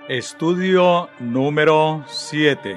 Estudio número 7.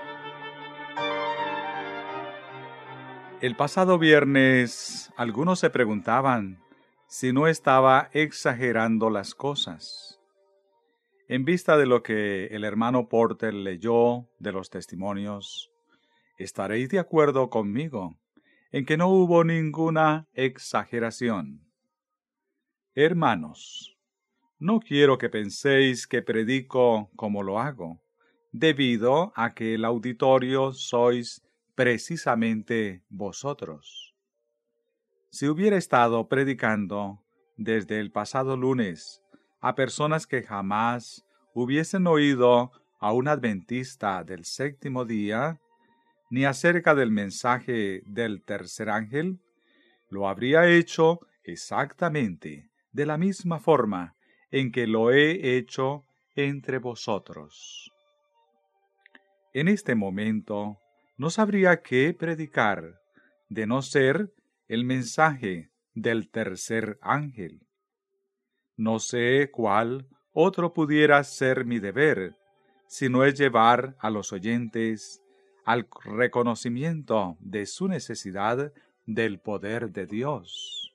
El pasado viernes, algunos se preguntaban si no estaba exagerando las cosas. En vista de lo que el hermano Porter leyó de los testimonios, estaréis de acuerdo conmigo en que no hubo ninguna exageración. Hermanos, no quiero que penséis que predico como lo hago, debido a que el auditorio sois precisamente vosotros. Si hubiera estado predicando desde el pasado lunes a personas que jamás hubiesen oído a un adventista del séptimo día, ni acerca del mensaje del tercer ángel, lo habría hecho exactamente de la misma forma en que lo he hecho entre vosotros. En este momento no sabría qué predicar, de no ser el mensaje del tercer ángel. No sé cuál otro pudiera ser mi deber, si no es llevar a los oyentes al reconocimiento de su necesidad del poder de Dios.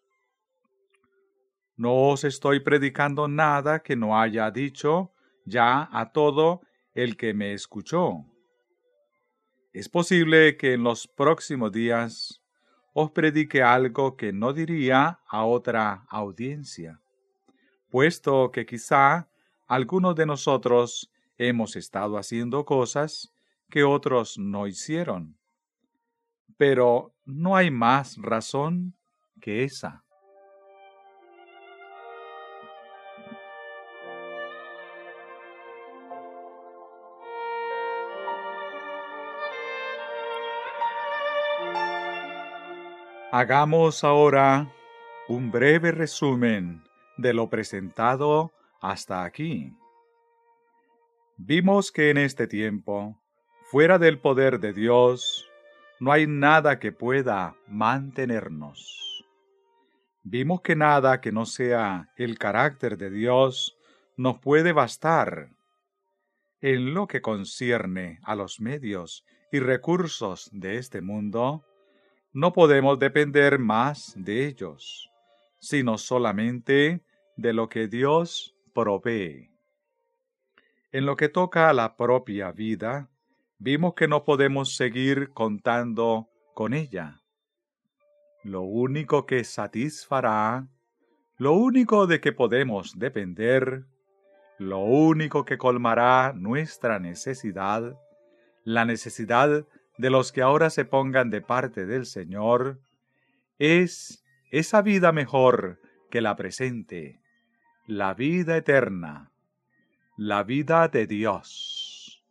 No os estoy predicando nada que no haya dicho ya a todo el que me escuchó. Es posible que en los próximos días os predique algo que no diría a otra audiencia, puesto que quizá algunos de nosotros hemos estado haciendo cosas que otros no hicieron. Pero no hay más razón que esa. Hagamos ahora un breve resumen de lo presentado hasta aquí. Vimos que en este tiempo, fuera del poder de Dios, no hay nada que pueda mantenernos. Vimos que nada que no sea el carácter de Dios nos puede bastar. En lo que concierne a los medios y recursos de este mundo, no podemos depender más de ellos, sino solamente de lo que Dios provee. En lo que toca a la propia vida, vimos que no podemos seguir contando con ella. Lo único que satisfará, lo único de que podemos depender, lo único que colmará nuestra necesidad, la necesidad de los que ahora se pongan de parte del Señor, es esa vida mejor que la presente, la vida eterna, la vida de Dios.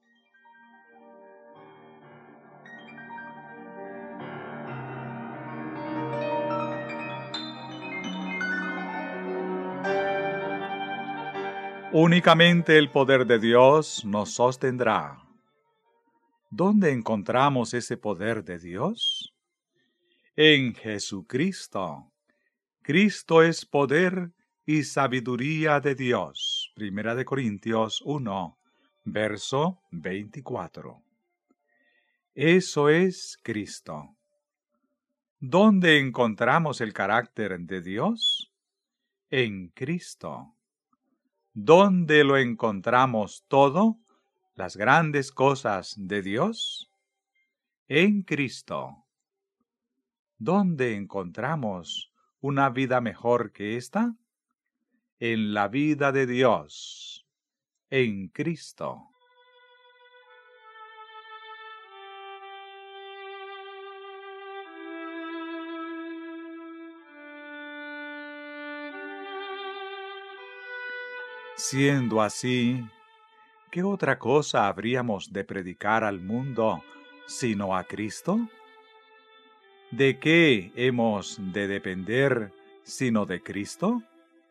Únicamente el poder de Dios nos sostendrá. ¿Dónde encontramos ese poder de Dios? En Jesucristo. Cristo es poder y sabiduría de Dios. 1 Corintios 1, verso 24. Eso es Cristo. ¿Dónde encontramos el carácter de Dios? En Cristo. ¿Dónde lo encontramos todo? Las grandes cosas de Dios. En Cristo. ¿Dónde encontramos una vida mejor que esta? En la vida de Dios, en Cristo. Siendo así, ¿qué otra cosa habríamos de predicar al mundo sino a Cristo? ¿De qué hemos de depender sino de Cristo?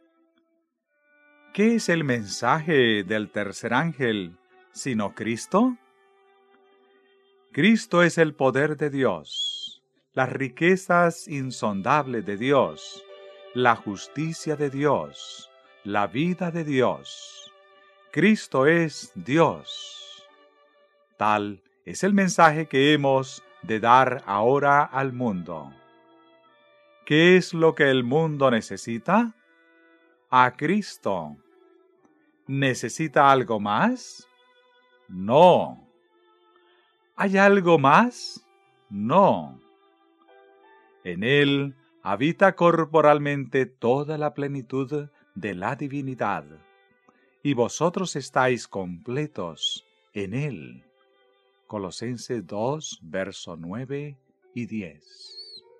¿Qué es el mensaje del tercer ángel sino Cristo? Cristo es el poder de Dios, las riquezas insondables de Dios, la justicia de Dios, la vida de Dios. Cristo es Dios. Tal es el mensaje que hemos de dar ahora al mundo. ¿Qué es lo que el mundo necesita? A Cristo. ¿Necesita algo más? No. ¿Hay algo más? No. En Él habita corporalmente toda la plenitud de la divinidad, y vosotros estáis completos en Él. Colosenses 2, verso 9 y 10.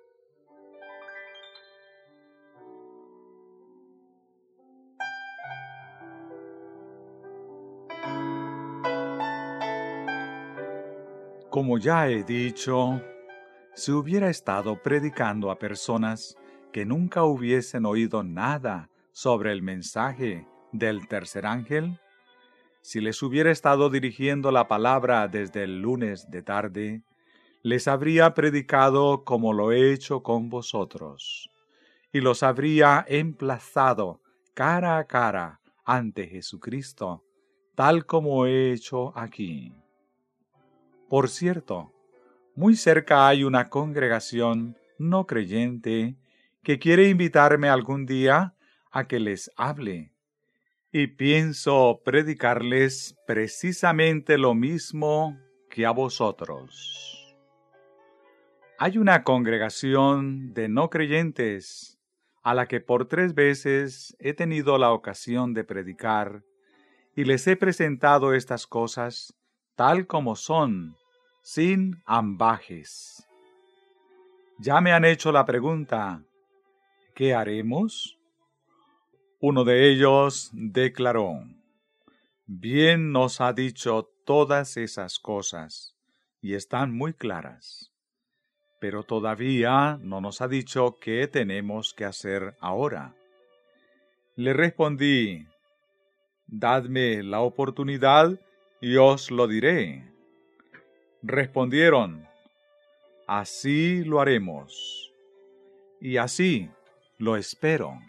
Como ya he dicho, si hubiera estado predicando a personas que nunca hubiesen oído nada sobre el mensaje del tercer ángel, si les hubiera estado dirigiendo la palabra desde el lunes de tarde, les habría predicado como lo he hecho con vosotros, y los habría emplazado cara a cara ante Jesucristo, tal como he hecho aquí. Por cierto, muy cerca hay una congregación no creyente que quiere invitarme algún día a que les hable, y pienso predicarles precisamente lo mismo que a vosotros. Hay una congregación de no creyentes a la que por 3 veces he tenido la ocasión de predicar, y les he presentado estas cosas tal como son, sin ambajes. Ya me han hecho la pregunta, ¿qué haremos? Uno de ellos declaró, bien nos ha dicho todas esas cosas, y están muy claras, pero todavía no nos ha dicho qué tenemos que hacer ahora. Le respondí, dadme la oportunidad y os lo diré. Respondieron, así lo haremos, y así lo espero.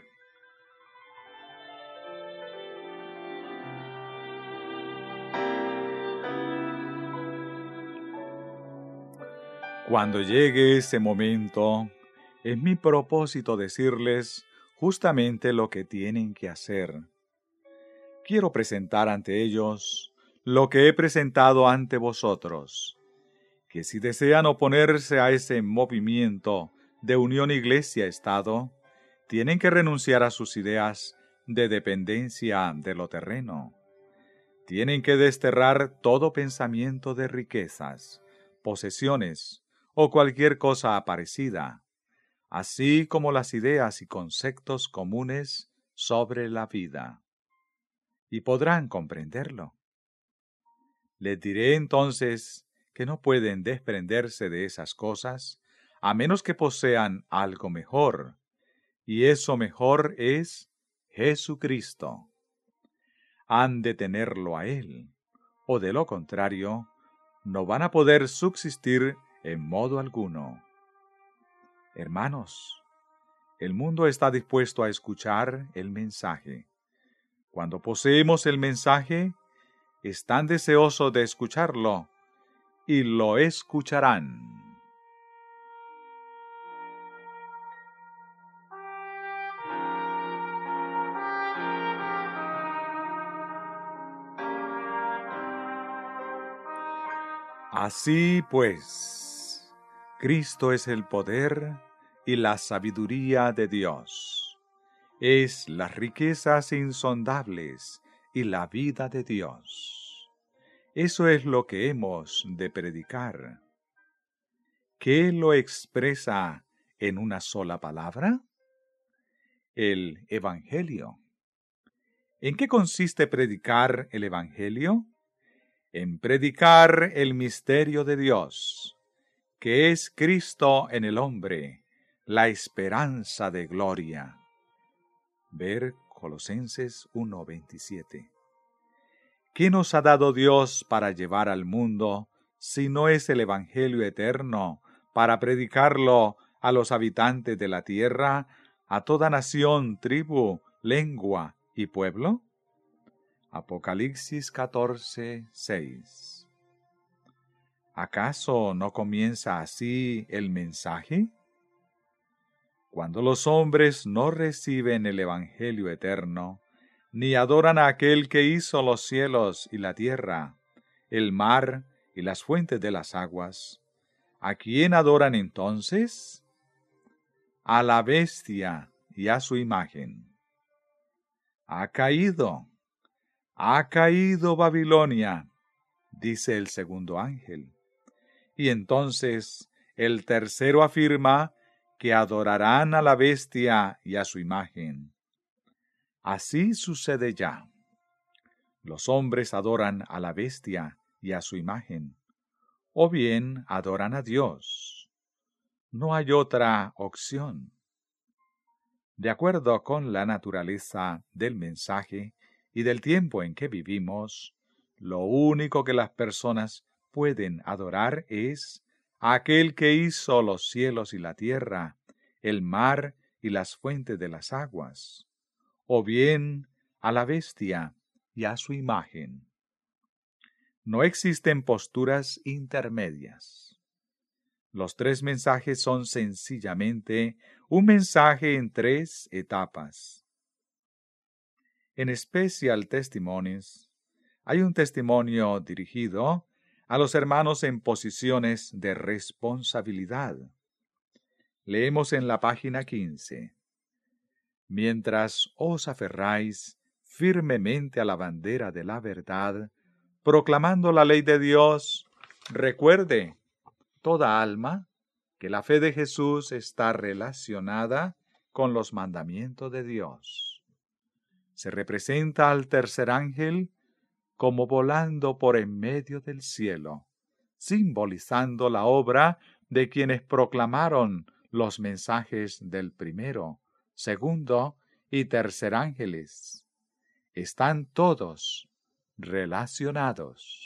Cuando llegue ese momento, es mi propósito decirles justamente lo que tienen que hacer. Quiero presentar ante ellos lo que he presentado ante vosotros, que si desean oponerse a ese movimiento de unión iglesia-estado, tienen que renunciar a sus ideas de dependencia de lo terreno. Tienen que desterrar todo pensamiento de riquezas, posesiones o cualquier cosa parecida, así como las ideas y conceptos comunes sobre la vida. Y podrán comprenderlo. Les diré entonces que no pueden desprenderse de esas cosas a menos que posean algo mejor, y eso mejor es Jesucristo. Han de tenerlo a Él, o de lo contrario, no van a poder subsistir en modo alguno. Hermanos, el mundo está dispuesto a escuchar el mensaje. Cuando poseemos el mensaje, están deseosos de escucharlo, y lo escucharán. Así pues, Cristo es el poder y la sabiduría de Dios. Es las riquezas insondables y la vida de Dios. Eso es lo que hemos de predicar. ¿Qué lo expresa en una sola palabra? El Evangelio. ¿En qué consiste predicar el Evangelio? En predicar el misterio de Dios, que es Cristo en el hombre, la esperanza de gloria. Ver Colosenses 1:27. ¿Qué nos ha dado Dios para llevar al mundo, si no es el Evangelio eterno, para predicarlo a los habitantes de la tierra, a toda nación, tribu, lengua y pueblo? Apocalipsis 14:6. ¿Acaso no comienza así el mensaje? Cuando los hombres no reciben el Evangelio eterno, ni adoran a aquel que hizo los cielos y la tierra, el mar y las fuentes de las aguas, ¿a quién adoran entonces? A la bestia y a su imagen. Ha caído Babilonia, dice el segundo ángel. Y entonces el tercero afirma que adorarán a la bestia y a su imagen. Así sucede ya. Los hombres adoran a la bestia y a su imagen, o bien adoran a Dios. No hay otra opción. De acuerdo con la naturaleza del mensaje y del tiempo en que vivimos, lo único que las personas pueden adorar es a aquel que hizo los cielos y la tierra, el mar y las fuentes de las aguas, o bien a la bestia y a su imagen. No existen posturas intermedias. Los tres mensajes son sencillamente un mensaje en tres etapas. En Special Testimonies, hay un testimonio dirigido a los hermanos en posiciones de responsabilidad. Leemos en la página 15. Mientras os aferráis firmemente a la bandera de la verdad, proclamando la ley de Dios, recuerde toda alma que la fe de Jesús está relacionada con los mandamientos de Dios. Se representa al tercer ángel como volando por en medio del cielo, simbolizando la obra de quienes proclamaron los mensajes del primero, segundo y tercer ángeles. Están todos relacionados.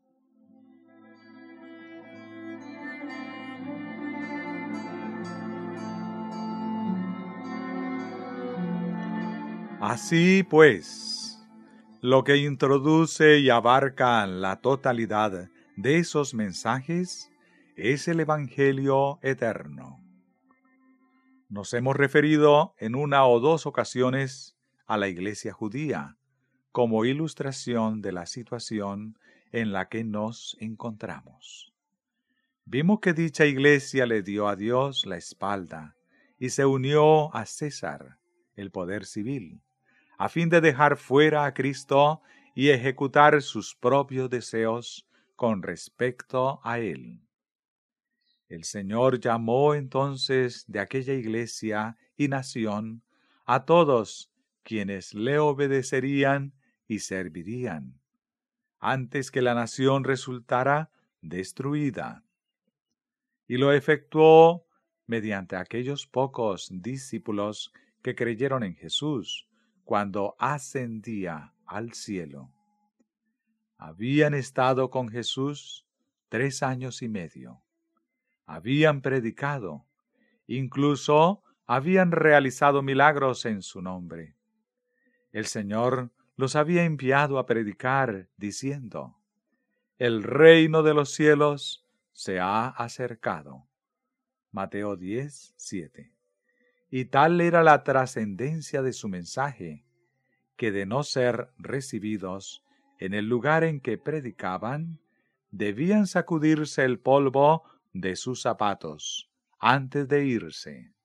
Así pues, lo que introduce y abarca la totalidad de esos mensajes es el Evangelio eterno. Nos hemos referido en una o dos ocasiones a la Iglesia judía como ilustración de la situación en la que nos encontramos. Vimos que dicha Iglesia le dio a Dios la espalda y se unió a César, el poder civil, a fin de dejar fuera a Cristo y ejecutar sus propios deseos con respecto a Él. El Señor llamó entonces de aquella iglesia y nación a todos quienes le obedecerían y servirían, antes que la nación resultara destruida. Y lo efectuó mediante aquellos pocos discípulos que creyeron en Jesús cuando ascendía al cielo. Habían estado con Jesús 3 años y medio. Habían predicado, incluso habían realizado milagros en su nombre. El Señor los había enviado a predicar, diciendo: el reino de los cielos se ha acercado. Mateo 10:7. Y tal era la trascendencia de su mensaje, que de no ser recibidos en el lugar en que predicaban, debían sacudirse el polvo de sus zapatos antes de irse.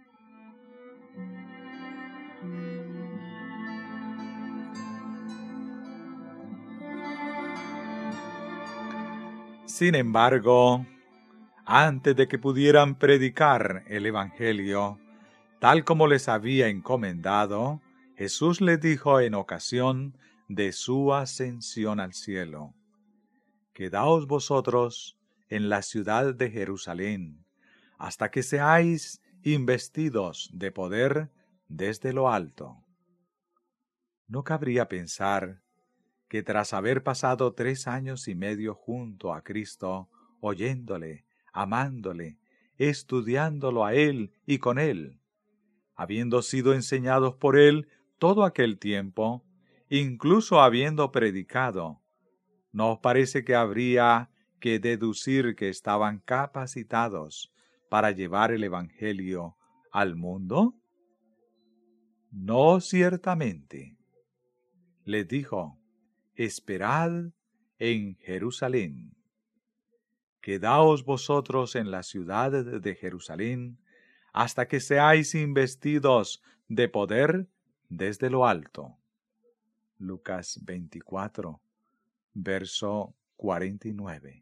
Sin embargo, antes de que pudieran predicar el Evangelio, tal como les había encomendado, Jesús les dijo en ocasión de su ascensión al cielo: quedaos vosotros en la ciudad de Jerusalén, hasta que seáis investidos de poder desde lo alto. No cabría pensar que tras haber pasado 3 años y medio junto a Cristo, oyéndole, amándole, estudiándolo a Él y con Él, habiendo sido enseñados por Él todo aquel tiempo, incluso habiendo predicado, ¿no os parece que habría que deducir que estaban capacitados para llevar el Evangelio al mundo? No, ciertamente. Les dijo: esperad en Jerusalén. Quedaos vosotros en la ciudad de Jerusalén hasta que seáis investidos de poder desde lo alto. Lucas 24, verso 49.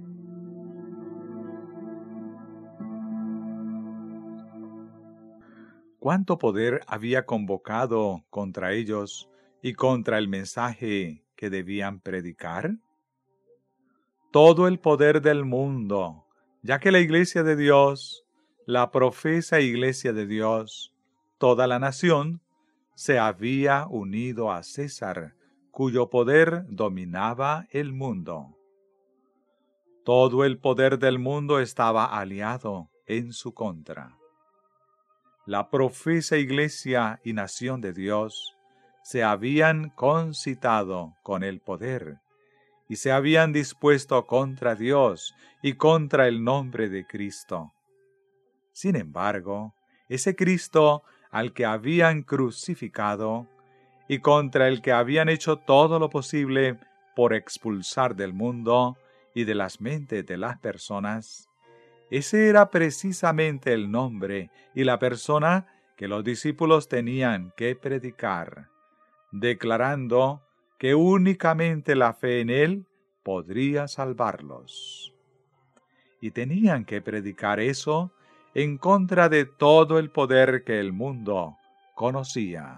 ¿Cuánto poder había convocado contra ellos y contra el mensaje que debían predicar? Todo el poder del mundo, ya que la Iglesia de Dios, la profesa Iglesia de Dios, toda la nación, se había unido a César, cuyo poder dominaba el mundo. Todo el poder del mundo estaba aliado en su contra. La profesa Iglesia y nación de Dios se habían concitado con el poder y se habían dispuesto contra Dios y contra el nombre de Cristo. Sin embargo, ese Cristo al que habían crucificado y contra el que habían hecho todo lo posible por expulsar del mundo y de las mentes de las personas, ese era precisamente el nombre y la persona que los discípulos tenían que predicar, declarando que únicamente la fe en él podría salvarlos. Y tenían que predicar eso en contra de todo el poder que el mundo conocía.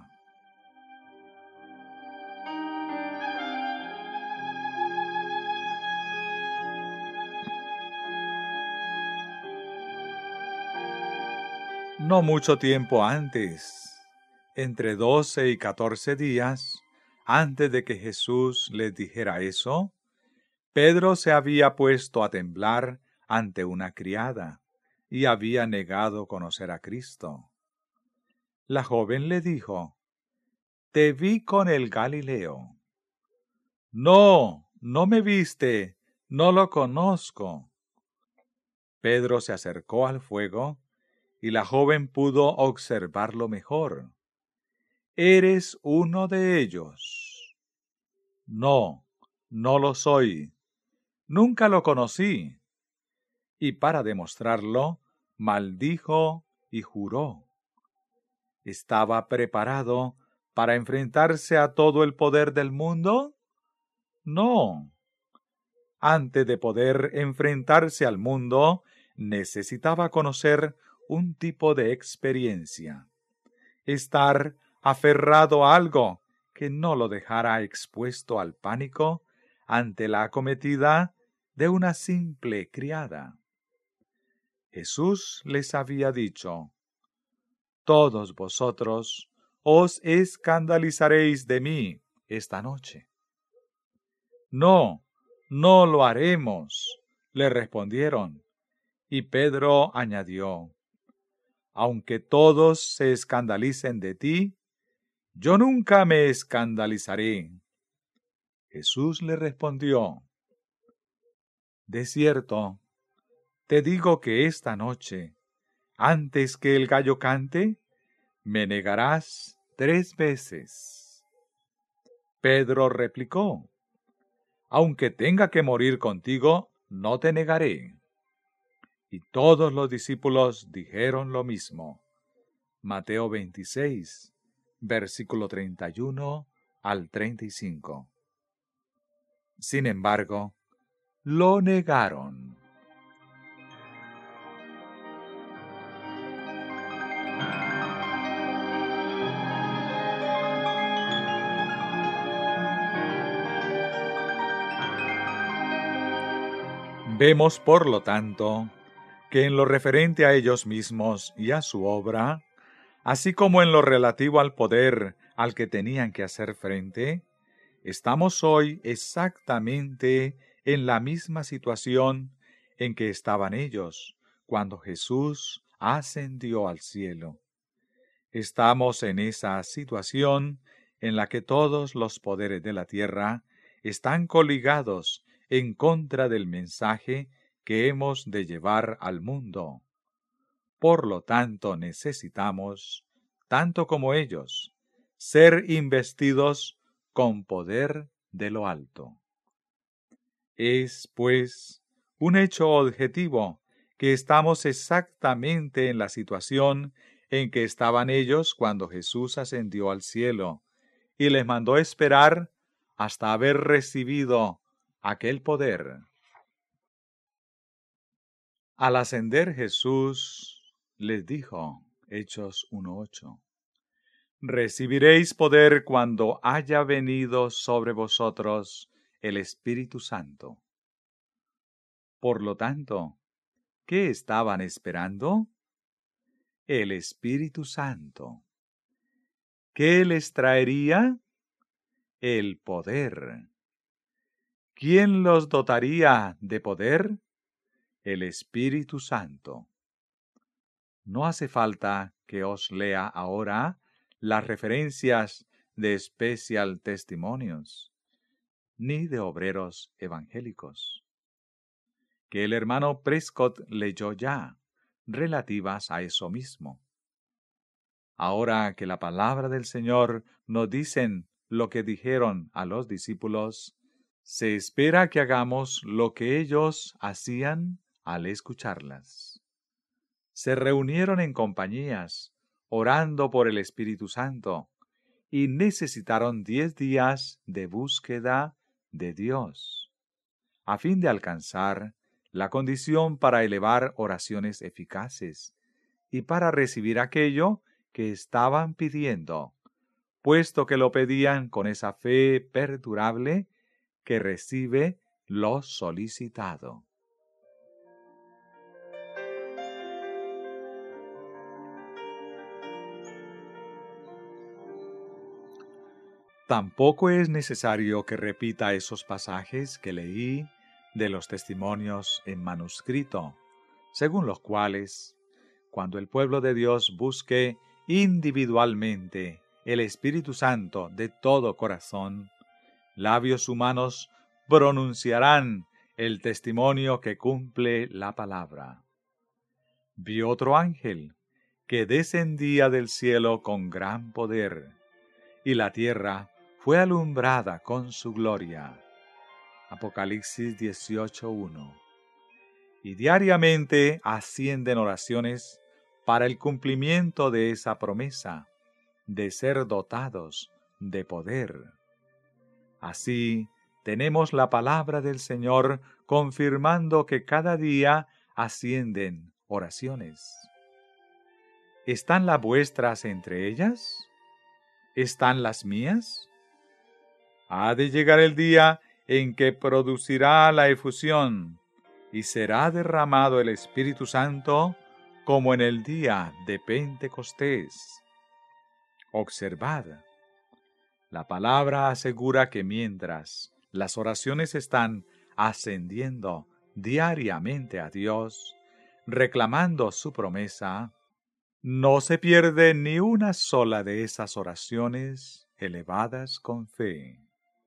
No mucho tiempo antes, entre 12 y 14 días, antes de que Jesús les dijera eso, Pedro se había puesto a temblar ante una criada y había negado conocer a Cristo. La joven le dijo: «Te vi con el Galileo». «No, no me viste, no lo conozco». Pedro se acercó al fuego y la joven pudo observarlo mejor. «¿Eres uno de ellos?» «No, no lo soy. Nunca lo conocí». Y para demostrarlo, maldijo y juró. ¿Estaba preparado para enfrentarse a todo el poder del mundo? No. Antes de poder enfrentarse al mundo, necesitaba conocer un tipo de experiencia. Estar aferrado a algo que no lo dejara expuesto al pánico ante la acometida de una simple criada. Jesús les había dicho: «Todos vosotros os escandalizaréis de mí esta noche». «No, no lo haremos», le respondieron. Y Pedro añadió: «Aunque todos se escandalicen de ti, yo nunca me escandalizaré». Jesús le respondió: «De cierto, te digo que esta noche, antes que el gallo cante, me negarás 3 veces». Pedro replicó: «Aunque tenga que morir contigo, no te negaré». Y todos los discípulos dijeron lo mismo. Mateo 26, versículo 31 al 35. Sin embargo, lo negaron. Vemos, por lo tanto, que en lo referente a ellos mismos y a su obra, así como en lo relativo al poder al que tenían que hacer frente, estamos hoy exactamente en la misma situación en que estaban ellos cuando Jesús ascendió al cielo. Estamos en esa situación en la que todos los poderes de la tierra están coligados en contra del mensaje que hemos de llevar al mundo. Por lo tanto, necesitamos, tanto como ellos, ser investidos con poder de lo alto. Es, pues, un hecho objetivo que estamos exactamente en la situación en que estaban ellos cuando Jesús ascendió al cielo y les mandó esperar hasta haber recibido aquel poder. Al ascender Jesús les dijo, Hechos 1:8, recibiréis poder cuando haya venido sobre vosotros el Espíritu Santo. Por lo tanto, ¿qué estaban esperando? El Espíritu Santo. ¿Qué les traería? El poder. ¿Quién los dotaría de poder? El Espíritu Santo. No hace falta que os lea ahora las referencias de Special Testimonios, ni de obreros evangélicos, que el hermano Prescott leyó ya, relativas a eso mismo. Ahora que la palabra del Señor nos dicen lo que dijeron a los discípulos, se espera que hagamos lo que ellos hacían al escucharlas. Se reunieron en compañías, orando por el Espíritu Santo, y necesitaron 10 días de búsqueda de Dios, a fin de alcanzar la condición para elevar oraciones eficaces y para recibir aquello que estaban pidiendo, puesto que lo pedían con esa fe perdurable que recibe lo solicitado. Tampoco es necesario que repita esos pasajes que leí de los testimonios en manuscrito, según los cuales, cuando el pueblo de Dios busque individualmente el Espíritu Santo de todo corazón, labios humanos pronunciarán el testimonio que cumple la palabra. Vi otro ángel que descendía del cielo con gran poder, y la tierra fue alumbrada con su gloria. Apocalipsis 18:1. Y diariamente ascienden oraciones para el cumplimiento de esa promesa, de ser dotados de poder. Así, tenemos la palabra del Señor confirmando que cada día ascienden oraciones. ¿Están las vuestras entre ellas? ¿Están las mías? Ha de llegar el día en que producirá la efusión y será derramado el Espíritu Santo como en el día de Pentecostés. Observad, la palabra asegura que mientras las oraciones están ascendiendo diariamente a Dios, reclamando su promesa, no se pierde ni una sola de esas oraciones elevadas con fe.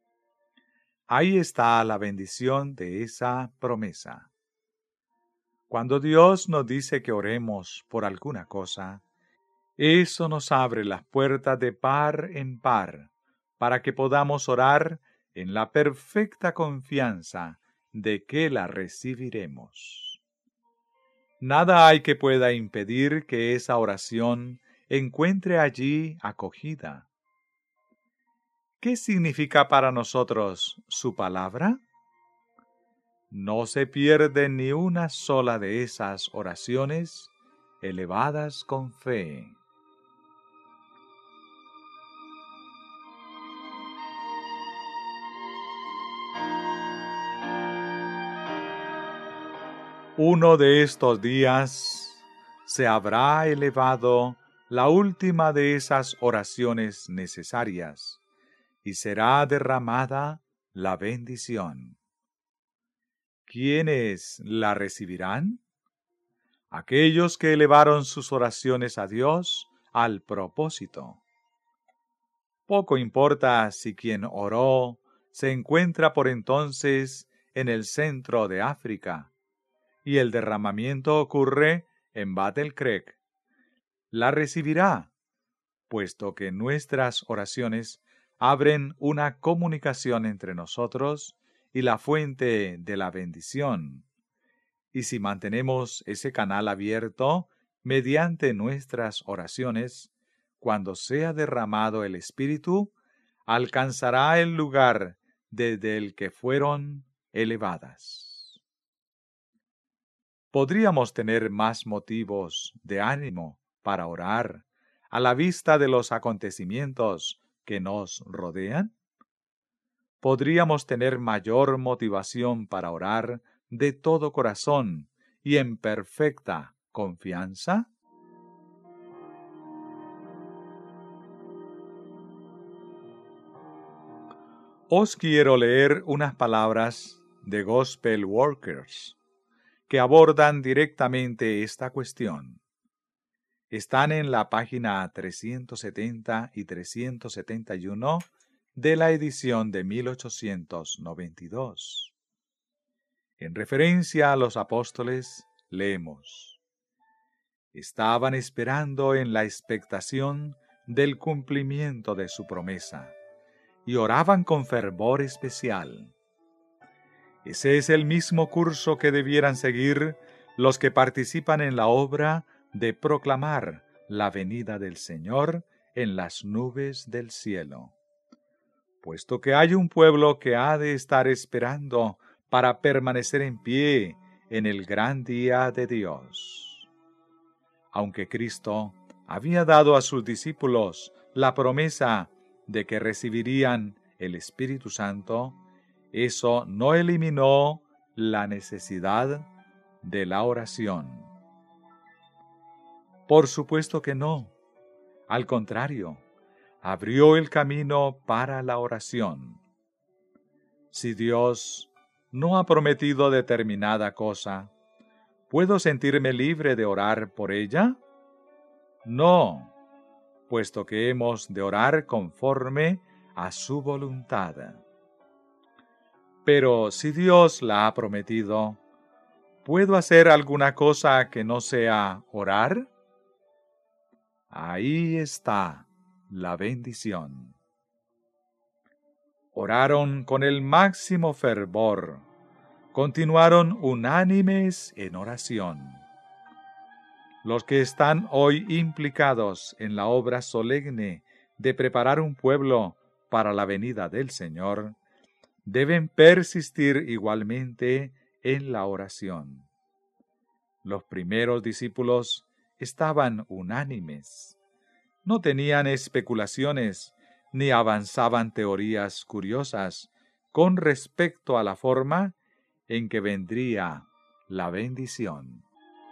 Ahí está la bendición de esa promesa. Cuando Dios nos dice que oremos por alguna cosa, eso nos abre las puertas de par en par para que podamos orar en la perfecta confianza de que la recibiremos. Nada hay que pueda impedir que esa oración encuentre allí acogida. ¿Qué significa para nosotros su palabra? No se pierde ni una sola de esas oraciones elevadas con fe. Uno de estos días se habrá elevado la última de esas oraciones necesarias y será derramada la bendición. ¿Quiénes la recibirán? Aquellos que elevaron sus oraciones a Dios al propósito. Poco importa si quien oró se encuentra por entonces en el centro de África y el derramamiento ocurre en Battle Creek. La recibirá, puesto que nuestras oraciones abren una comunicación entre nosotros y la fuente de la bendición. Y si mantenemos ese canal abierto mediante nuestras oraciones, cuando sea derramado el Espíritu, alcanzará el lugar desde el que fueron elevadas. ¿Podríamos tener más motivos de ánimo para orar a la vista de los acontecimientos que nos rodean? ¿Podríamos tener mayor motivación para orar de todo corazón y en perfecta confianza? Os quiero leer unas palabras de Gospel Workers que abordan directamente esta cuestión. Están en la página 370 y 371 de la edición de 1892. En referencia a los apóstoles, leemos: estaban esperando en la expectación del cumplimiento de su promesa y oraban con fervor especial. Ese es el mismo curso que debieran seguir los que participan en la obra de proclamar la venida del Señor en las nubes del cielo. Puesto que hay un pueblo que ha de estar esperando para permanecer en pie en el gran día de Dios. Aunque Cristo había dado a sus discípulos la promesa de que recibirían el Espíritu Santo, eso no eliminó la necesidad de la oración. Por supuesto que no. Al contrario, abrió el camino para la oración. Si Dios no ha prometido determinada cosa, ¿puedo sentirme libre de orar por ella? No, puesto que hemos de orar conforme a su voluntad. Pero si Dios la ha prometido, ¿puedo hacer alguna cosa que no sea orar? Ahí está la bendición. Oraron con el máximo fervor, continuaron unánimes en oración. Los que están hoy implicados en la obra solemne de preparar un pueblo para la venida del Señor, deben persistir igualmente en la oración. Los primeros discípulos estaban unánimes. No tenían especulaciones ni avanzaban teorías curiosas con respecto a la forma en que vendría la bendición.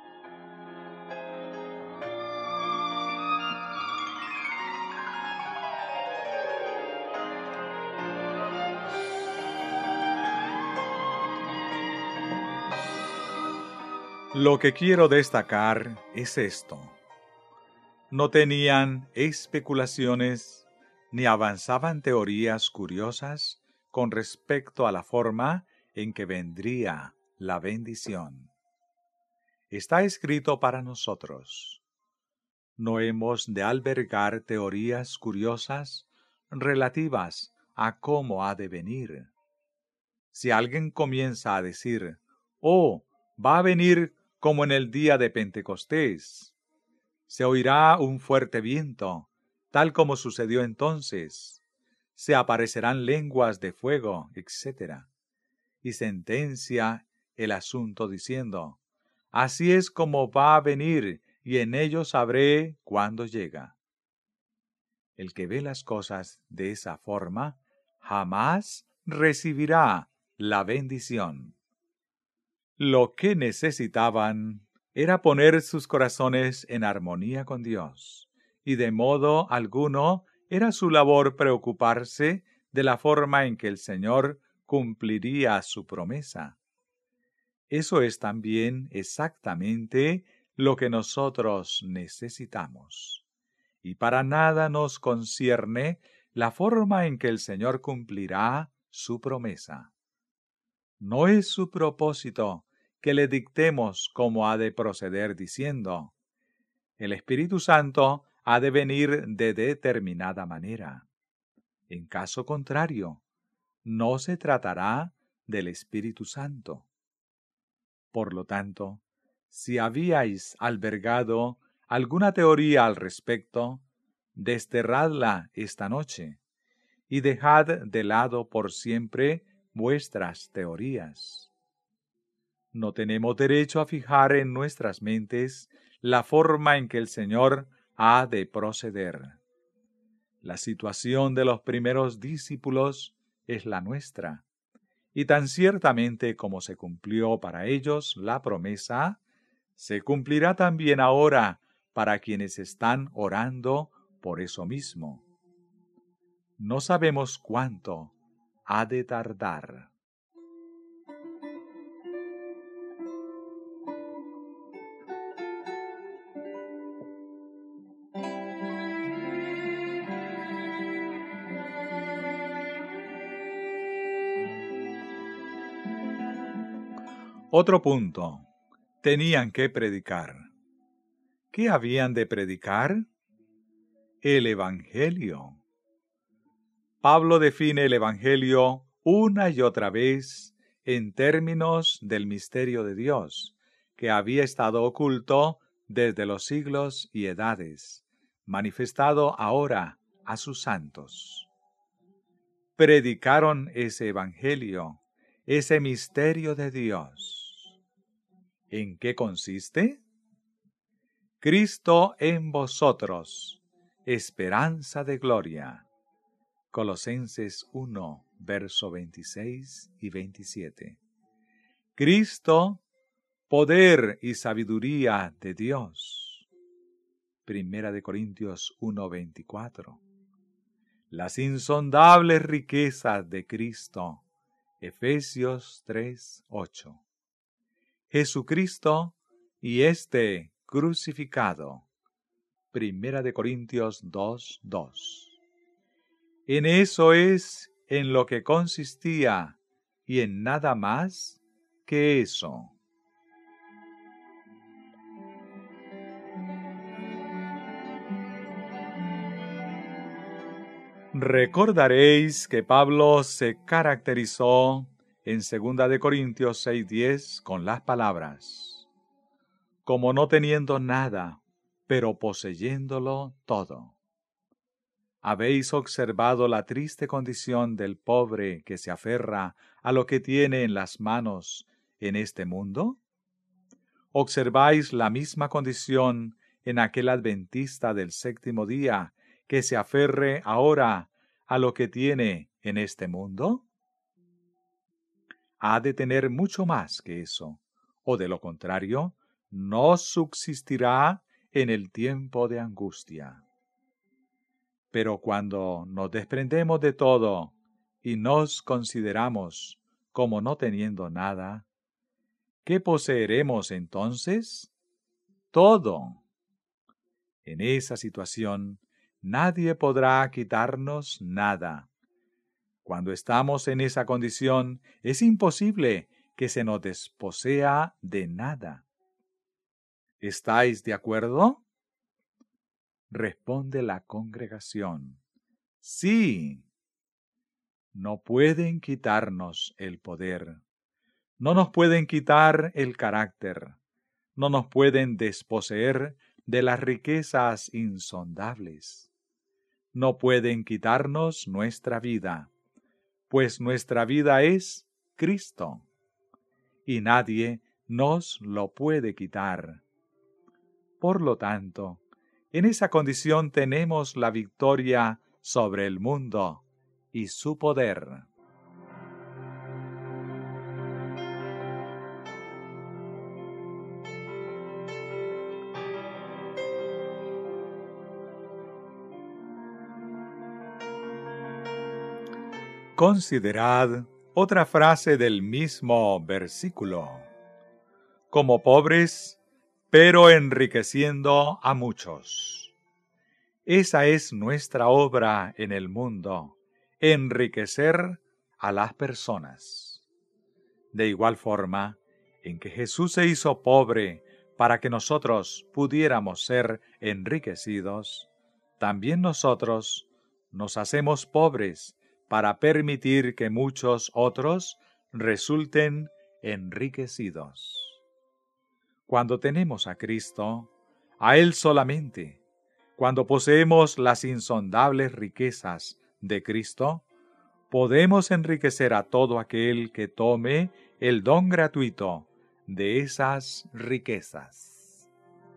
Lo que quiero destacar es esto: no tenían especulaciones ni avanzaban teorías curiosas con respecto a la forma en que vendría la bendición. Está escrito para nosotros. No hemos de albergar teorías curiosas relativas a cómo ha de venir. Si alguien comienza a decir, va a venir como en el día de Pentecostés, se oirá un fuerte viento, tal como sucedió entonces, se aparecerán lenguas de fuego, etc. Y sentencia el asunto diciendo, así es como va a venir, y en ello sabré cuándo llega. El que ve las cosas de esa forma, jamás recibirá la bendición. Lo que necesitaban era poner sus corazones en armonía con Dios, y de modo alguno era su labor preocuparse de la forma en que el Señor cumpliría su promesa. Eso es también exactamente lo que nosotros necesitamos. Y para nada nos concierne la forma en que el Señor cumplirá su promesa. No es su propósito que le dictemos cómo ha de proceder diciendo: el Espíritu Santo ha de venir de determinada manera. En caso contrario, no se tratará del Espíritu Santo. Por lo tanto, si habíais albergado alguna teoría al respecto, desterradla esta noche y dejad de lado por siempre vuestras teorías. No tenemos derecho a fijar en nuestras mentes la forma en que el Señor ha de proceder. La situación de los primeros discípulos es la nuestra, y tan ciertamente como se cumplió para ellos la promesa, se cumplirá también ahora para quienes están orando por eso mismo. No sabemos cuánto ha de tardar. Otro punto. Tenían que predicar. ¿Qué habían de predicar? El Evangelio. Pablo define el Evangelio una y otra vez en términos del misterio de Dios, que había estado oculto desde los siglos y edades, manifestado ahora a sus santos. Predicaron ese Evangelio, ese misterio de Dios. ¿En qué consiste? Cristo en vosotros, esperanza de gloria. Colosenses 1, verso 26 y 27. Cristo, poder y sabiduría de Dios. Primera de Corintios 1, 24. Las insondables riquezas de Cristo. Efesios 3, 8. Jesucristo y este crucificado. Primera de Corintios 2, 2. En eso es en lo que consistía, y en nada más que eso. Recordaréis que Pablo se caracterizó en 2 de Corintios 6:10 con las palabras: como no teniendo nada, pero poseyéndolo todo. ¿Habéis observado la triste condición del pobre que se aferra a lo que tiene en las manos en este mundo? ¿Observáis la misma condición en aquel adventista del séptimo día que se aferre ahora a lo que tiene en este mundo? Ha de tener mucho más que eso, o de lo contrario, no subsistirá en el tiempo de angustia. Pero cuando nos desprendemos de todo y nos consideramos como no teniendo nada, ¿qué poseeremos entonces? Todo. En esa situación, nadie podrá quitarnos nada. Cuando estamos en esa condición, es imposible que se nos desposea de nada. ¿Estáis de acuerdo? Responde la congregación: sí. No pueden quitarnos el poder, no nos pueden quitar el carácter, no nos pueden desposeer de las riquezas insondables. No pueden quitarnos nuestra vida, pues nuestra vida es Cristo, y nadie nos lo puede quitar. Por lo tanto, en esa condición tenemos la victoria sobre el mundo y su poder. Considerad otra frase del mismo versículo: como pobres, pero enriqueciendo a muchos. Esa es nuestra obra en el mundo, enriquecer a las personas. De igual forma, en que Jesús se hizo pobre para que nosotros pudiéramos ser enriquecidos, también nosotros nos hacemos pobres para permitir que muchos otros resulten enriquecidos. Cuando tenemos a Cristo, a Él solamente, cuando poseemos las insondables riquezas de Cristo, podemos enriquecer a todo aquel que tome el don gratuito de esas riquezas.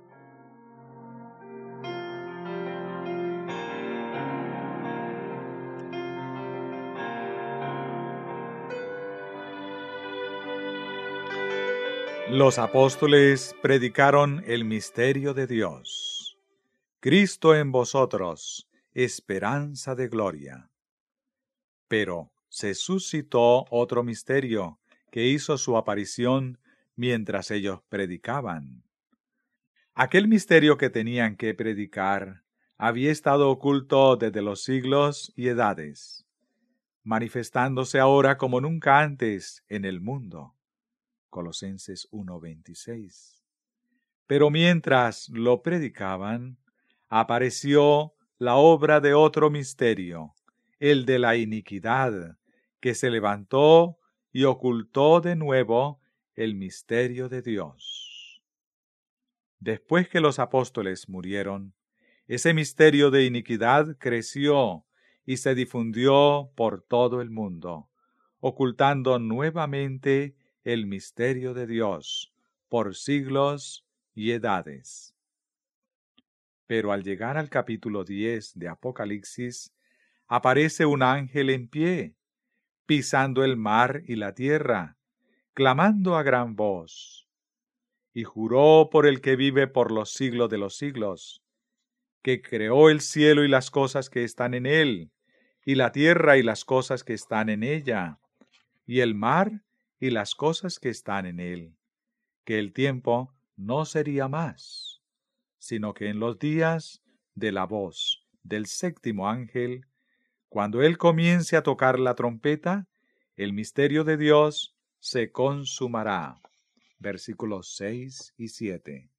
Los apóstoles predicaron el misterio de Dios. Cristo en vosotros, esperanza de gloria. Pero se suscitó otro misterio que hizo su aparición mientras ellos predicaban. Aquel misterio que tenían que predicar había estado oculto desde los siglos y edades, manifestándose ahora como nunca antes en el mundo. Colosenses 1:26. Pero mientras lo predicaban, apareció la obra de otro misterio, el de la iniquidad, que se levantó y ocultó de nuevo el misterio de Dios. Después que los apóstoles murieron, ese misterio de iniquidad creció y se difundió por todo el mundo, ocultando nuevamente el misterio de Dios por siglos y edades. Pero al llegar al capítulo 10 de Apocalipsis, aparece un ángel en pie, pisando el mar y la tierra, clamando a gran voz, y juró por el que vive por los siglos de los siglos, que creó el cielo y las cosas que están en él, y la tierra y las cosas que están en ella, y el mar y las cosas que están en él, que el tiempo no sería más, sino que en los días de la voz del séptimo ángel, cuando él comience a tocar la trompeta, el misterio de Dios se consumará. Versículos 6 y 7.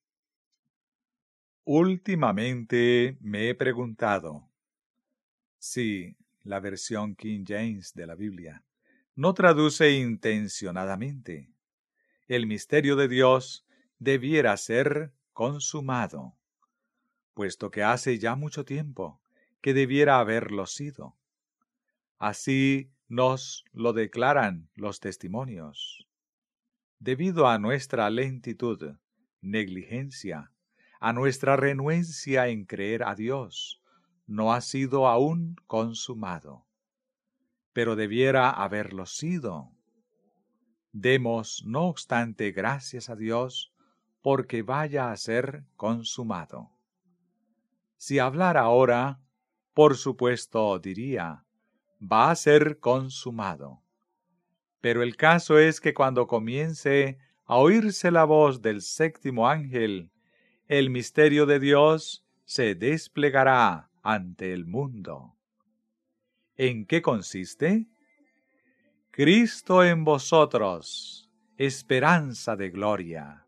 Últimamente me he preguntado si la versión King James de la Biblia no traduce intencionadamente. El misterio de Dios debiera ser consumado, puesto que hace ya mucho tiempo que debiera haberlo sido. Así nos lo declaran los testimonios. Debido a nuestra lentitud, negligencia, a nuestra renuencia en creer a Dios, no ha sido aún consumado, pero debiera haberlo sido. Demos, no obstante, gracias a Dios, porque vaya a ser consumado. Si hablara ahora, por supuesto diría, va a ser consumado. Pero el caso es que cuando comience a oírse la voz del séptimo ángel, el misterio de Dios se desplegará ante el mundo. ¿En qué consiste? Cristo en vosotros, esperanza de gloria.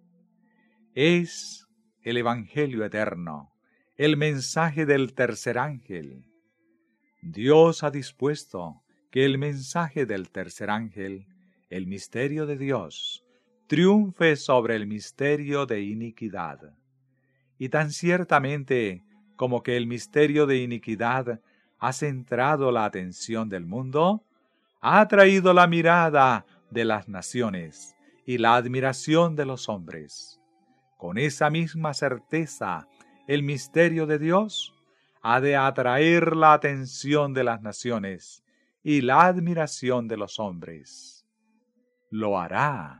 Es el Evangelio eterno, el mensaje del tercer ángel. Dios ha dispuesto que el mensaje del tercer ángel, el misterio de Dios, triunfe sobre el misterio de iniquidad. Y tan ciertamente como que el misterio de iniquidad ha centrado la atención del mundo, ha atraído la mirada de las naciones y la admiración de los hombres. Con esa misma certeza, el misterio de Dios ha de atraer la atención de las naciones y la admiración de los hombres. Lo hará.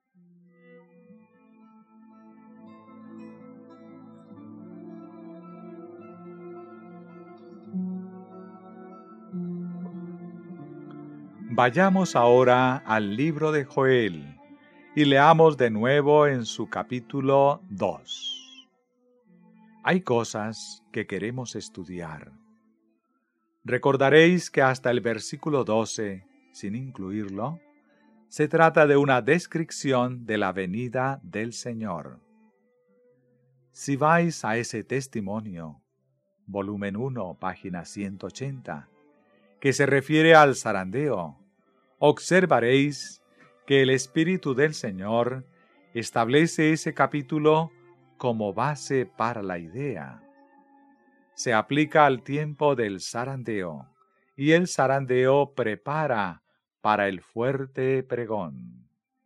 Vayamos ahora al libro de Joel y leamos de nuevo en su capítulo 2. Hay cosas que queremos estudiar. Recordaréis que hasta el versículo 12, sin incluirlo, se trata de una descripción de la venida del Señor. Si vais a ese testimonio, volumen 1, página 180, que se refiere al zarandeo, observaréis que el Espíritu del Señor establece ese capítulo como base para la idea. Se aplica al tiempo del zarandeo, y el zarandeo prepara para el fuerte pregón.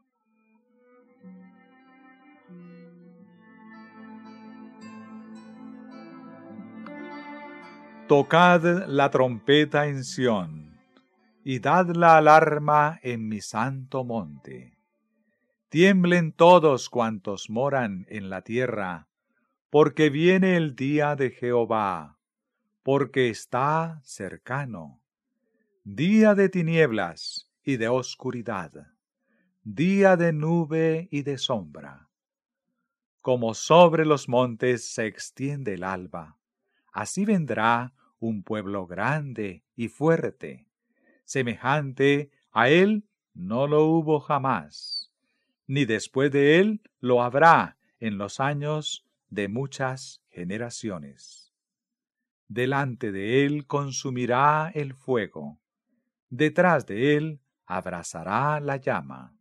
Tocad la trompeta en Sión, y dad la alarma en mi santo monte. Tiemblen todos cuantos moran en la tierra, porque viene el día de Jehová, porque está cercano. Día de tinieblas y de oscuridad, día de nube y de sombra. Como sobre los montes se extiende el alba, así vendrá un pueblo grande y fuerte. Semejante a él no lo hubo jamás, ni después de él lo habrá en los años de muchas generaciones. Delante de él consumirá el fuego, detrás de él abrasará la llama.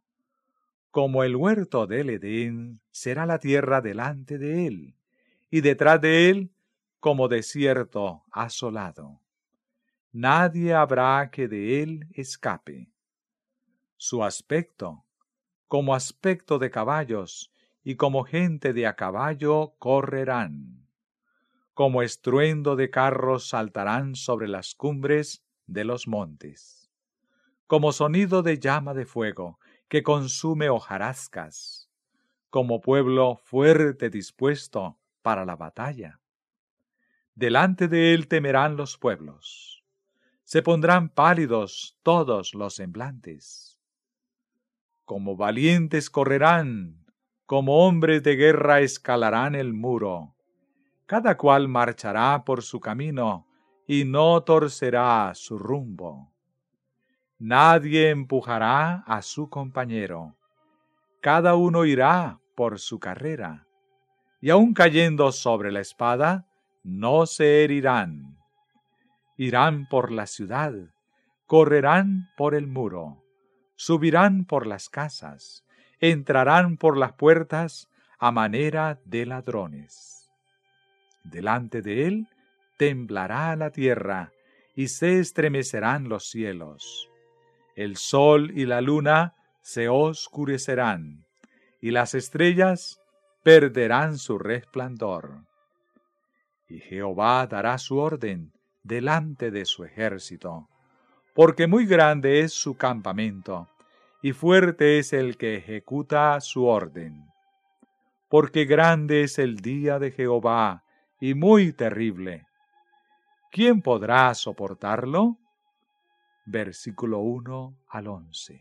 Como el huerto del Edén será la tierra delante de él, y detrás de él como desierto asolado. Nadie habrá que de él escape. Su aspecto, como aspecto de caballos, y como gente de a caballo correrán. Como estruendo de carros saltarán sobre las cumbres de los montes. Como sonido de llama de fuego, que consume hojarascas. Como pueblo fuerte dispuesto para la batalla. Delante de él temerán los pueblos. Se pondrán pálidos todos los semblantes. Como valientes correrán, como hombres de guerra escalarán el muro. Cada cual marchará por su camino y no torcerá su rumbo. Nadie empujará a su compañero. Cada uno irá por su carrera. Y aun cayendo sobre la espada, no se herirán. Irán por la ciudad, correrán por el muro, subirán por las casas, entrarán por las puertas a manera de ladrones. Delante de él temblará la tierra y se estremecerán los cielos. El sol y la luna se oscurecerán y las estrellas perderán su resplandor. Y Jehová dará su orden delante de su ejército, porque muy grande es su campamento, y fuerte es el que ejecuta su orden. Porque grande es el día de Jehová, y muy terrible. ¿Quién podrá soportarlo? Versículo 1 al 11.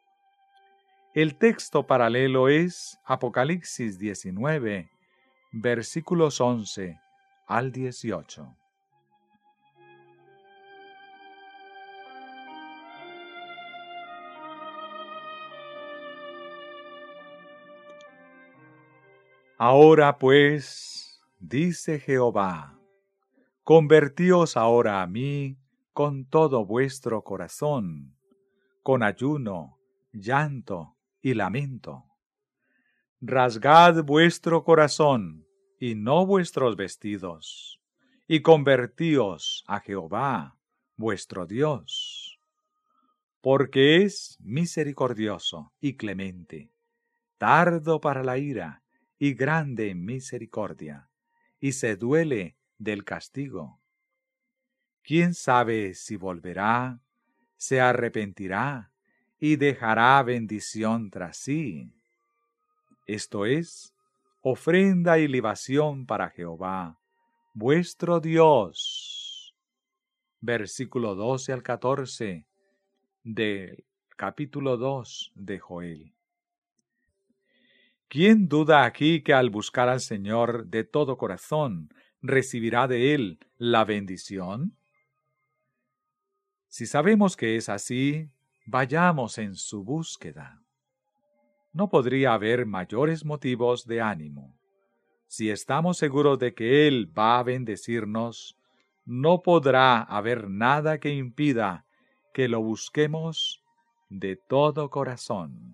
El texto paralelo es Apocalipsis 19, versículos 11 al 18. Ahora pues, dice Jehová, convertíos ahora a mí con todo vuestro corazón, con ayuno, llanto y lamento. Rasgad vuestro corazón y no vuestros vestidos, y convertíos a Jehová, vuestro Dios. Porque es misericordioso y clemente, tardo para la ira y grande en misericordia, y se duele del castigo. ¿Quién sabe si volverá, se arrepentirá y dejará bendición tras sí? Esto es, ofrenda y libación para Jehová, vuestro Dios. Versículo 12 al 14 del capítulo 2 de Joel. ¿Quién duda aquí que al buscar al Señor de todo corazón recibirá de Él la bendición? Si sabemos que es así, vayamos en su búsqueda. No podría haber mayores motivos de ánimo. Si estamos seguros de que Él va a bendecirnos, no podrá haber nada que impida que lo busquemos de todo corazón.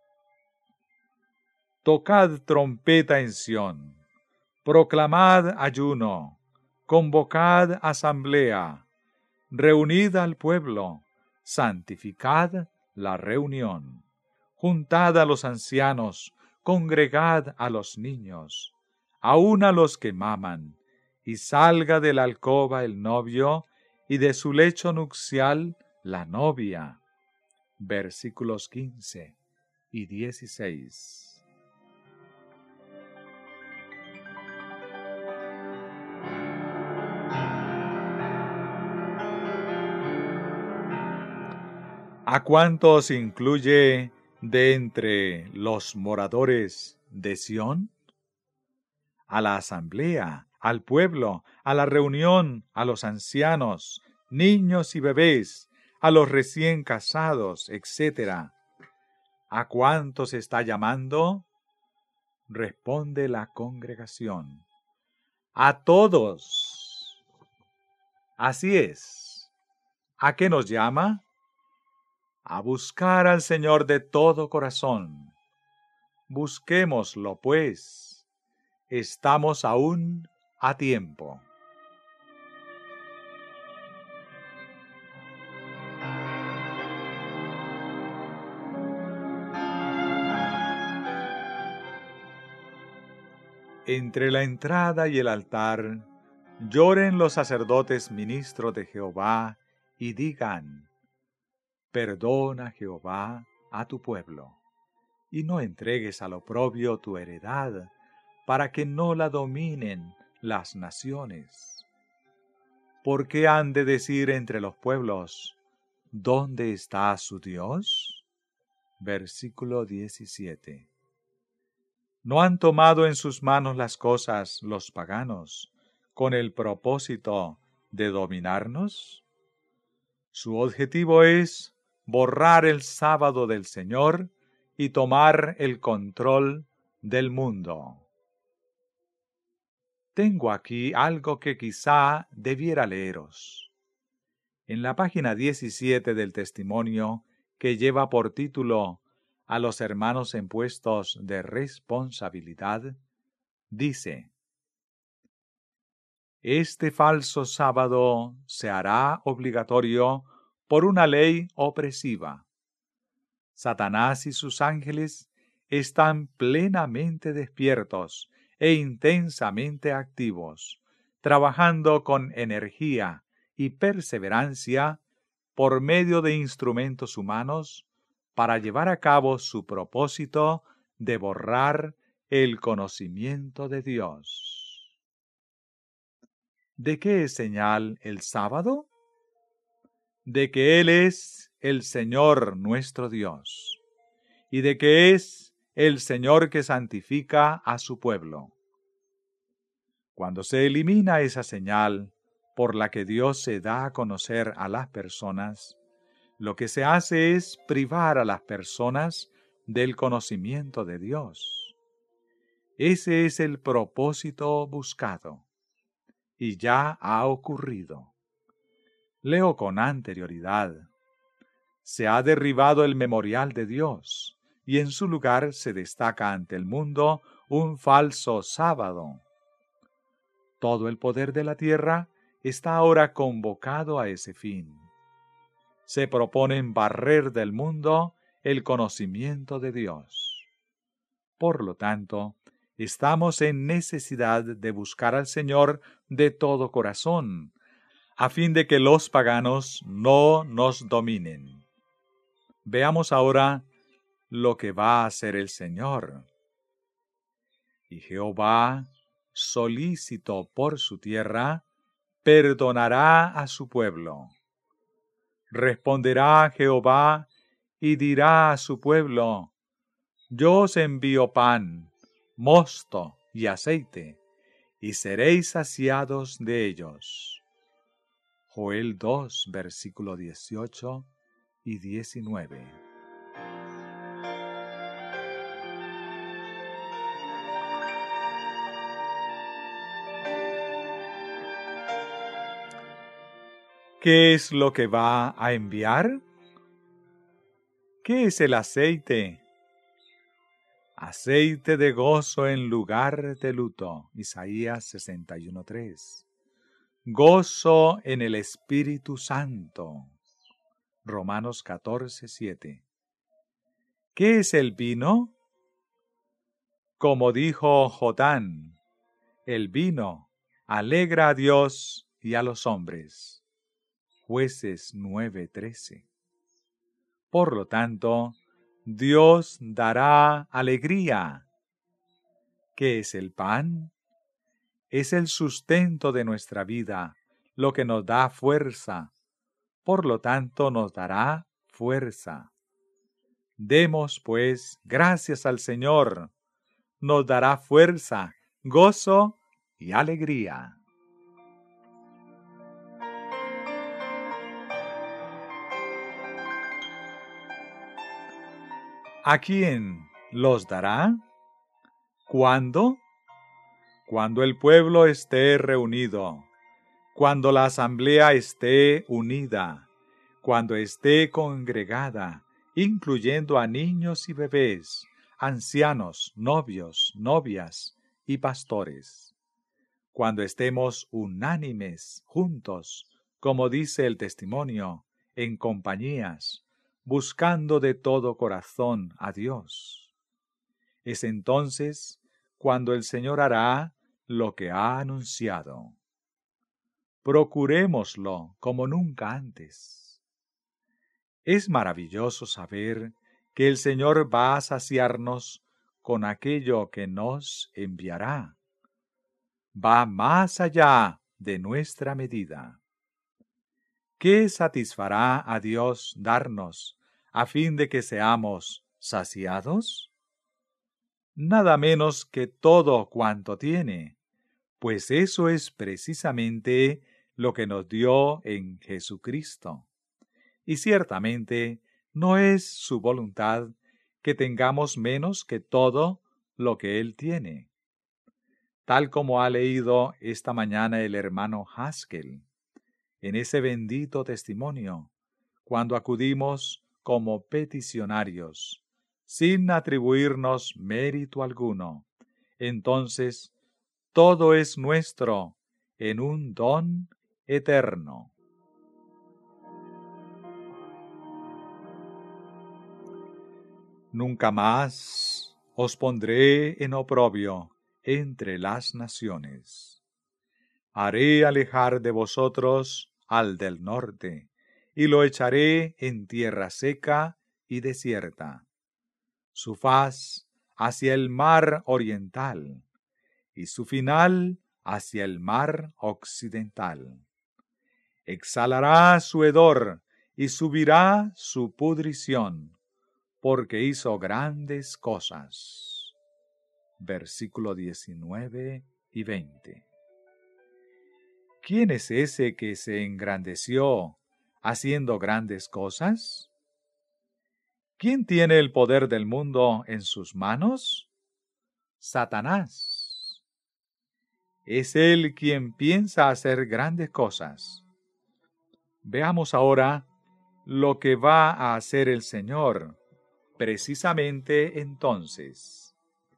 Tocad trompeta en Sión, proclamad ayuno, convocad asamblea, reunid al pueblo, santificad la reunión, juntad a los ancianos, congregad a los niños, aun a los que maman, y salga de la alcoba el novio, y de su lecho nupcial la novia. Versículos 15 y 16. ¿A cuántos incluye de entre los moradores de Sión? A la asamblea, al pueblo, a la reunión, a los ancianos, niños y bebés, a los recién casados, etc. ¿A cuántos está llamando? Responde la congregación. A todos. Así es. ¿A qué nos llama? A buscar al Señor de todo corazón. Busquémoslo, pues. Estamos aún a tiempo. Entre la entrada y el altar, lloren los sacerdotes ministros de Jehová y digan: Perdona, Jehová, a tu pueblo, y no entregues al oprobio tu heredad, para que no la dominen las naciones. ¿Por qué han de decir entre los pueblos: ¿Dónde está su Dios? Versículo 17. ¿No han tomado en sus manos las cosas los paganos con el propósito de dominarnos? Su objetivo es borrar el sábado del Señor y tomar el control del mundo. Tengo aquí algo que quizá debiera leeros. En la página 17 del testimonio, que lleva por título A los hermanos en puestos de responsabilidad, dice: Este falso sábado se hará obligatorio por una ley opresiva. Satanás y sus ángeles están plenamente despiertos e intensamente activos, trabajando con energía y perseverancia por medio de instrumentos humanos para llevar a cabo su propósito de borrar el conocimiento de Dios. ¿De qué es señal el sábado? De que Él es el Señor nuestro Dios, y de que es el Señor que santifica a su pueblo. Cuando se elimina esa señal por la que Dios se da a conocer a las personas, lo que se hace es privar a las personas del conocimiento de Dios. Ese es el propósito buscado, y ya ha ocurrido. Leo con anterioridad: se ha derribado el memorial de Dios, y en su lugar se destaca ante el mundo un falso sábado. Todo el poder de la tierra está ahora convocado a ese fin. Se proponen barrer del mundo el conocimiento de Dios. Por lo tanto, estamos en necesidad de buscar al Señor de todo corazón, a fin de que los paganos no nos dominen. Veamos ahora lo que va a hacer el Señor. Y Jehová, solícito por su tierra, perdonará a su pueblo. Responderá Jehová y dirá a su pueblo: Yo os envío pan, mosto y aceite, y seréis saciados de ellos. Joel 2, versículo 18 y 19. ¿Qué es lo que va a enviar? ¿Qué es el aceite? Aceite de gozo en lugar de luto. Isaías 61:3. Gozo en el Espíritu Santo. Romanos 14:7. ¿Qué es el vino? Como dijo Jotán, el vino alegra a Dios y a los hombres. Jueces 9:13. Por lo tanto, Dios dará alegría. ¿Qué es el pan? Es el sustento de nuestra vida, lo que nos da fuerza. Por lo tanto, nos dará fuerza. Demos, pues, gracias al Señor. Nos dará fuerza, gozo y alegría. ¿A quién los dará? ¿Cuándo? Cuando el pueblo esté reunido, cuando la asamblea esté unida, cuando esté congregada, incluyendo a niños y bebés, ancianos, novios, novias y pastores. Cuando estemos unánimes, juntos, como dice el testimonio, en compañías, buscando de todo corazón a Dios. Es entonces cuando el Señor hará lo que ha anunciado. Procurémoslo como nunca antes. Es maravilloso saber que el Señor va a saciarnos con aquello que nos enviará. Va más allá de nuestra medida. ¿Qué satisfará a Dios darnos a fin de que seamos saciados? Nada menos que todo cuanto tiene, pues eso es precisamente lo que nos dio en Jesucristo. Y ciertamente no es su voluntad que tengamos menos que todo lo que Él tiene. Tal como ha leído esta mañana el hermano Haskell, en ese bendito testimonio, cuando acudimos como peticionarios, sin atribuirnos mérito alguno, entonces todo es nuestro en un don eterno. Nunca más os pondré en oprobio entre las naciones. Haré alejar de vosotros al del norte, y lo echaré en tierra seca y desierta, su faz hacia el mar oriental, y su final hacia el mar occidental. Exhalará su hedor y subirá su pudrición, porque hizo grandes cosas. Versículo 19 y 20. ¿Quién es ese que se engrandeció haciendo grandes cosas? ¿Quién tiene el poder del mundo en sus manos? Satanás. Es él quien piensa hacer grandes cosas. Veamos ahora lo que va a hacer el Señor precisamente entonces.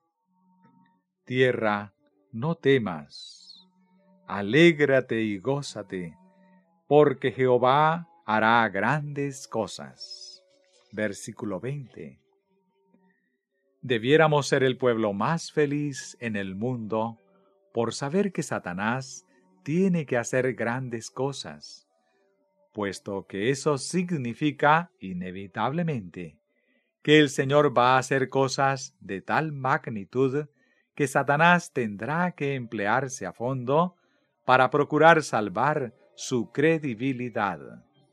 Tierra, no temas, alégrate y gózate, porque Jehová hará grandes cosas. Versículo 20. Debiéramos ser el pueblo más feliz en el mundo por saber que Satanás tiene que hacer grandes cosas, puesto que eso significa inevitablemente que el Señor va a hacer cosas de tal magnitud que Satanás tendrá que emplearse a fondo para procurar salvar su credibilidad.